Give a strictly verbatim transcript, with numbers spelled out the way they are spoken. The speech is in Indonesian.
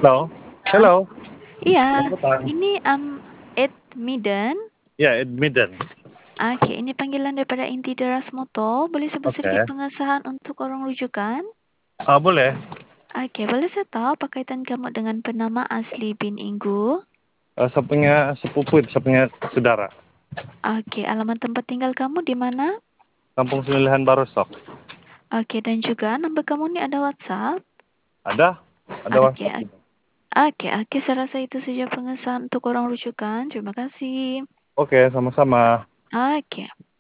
Halo, hello. Iya, Selamat petang. ini um, Ed Midan. Ya, admittance. Oke, ini panggilan daripada inti Deras Moto. Boleh sebut sedikit Oke. pengesahan untuk orang rujukan? Ah, boleh. Oke, boleh saya tahu apa kaitan kamu dengan penama asli bin Inggu? Eh, saya punya sepupu itu, saya punya saudara. Oke, alamat tempat tinggal kamu di mana? Kampung Semilihan Baru Stok. Oke, dan juga nomor kamu ini ada WhatsApp? Ada? Ada Oke, WhatsApp juga. oke, oke. Saya rasa itu saja pengesahan untuk orang rujukan. Terima kasih. Oke, sama-sama. Oke.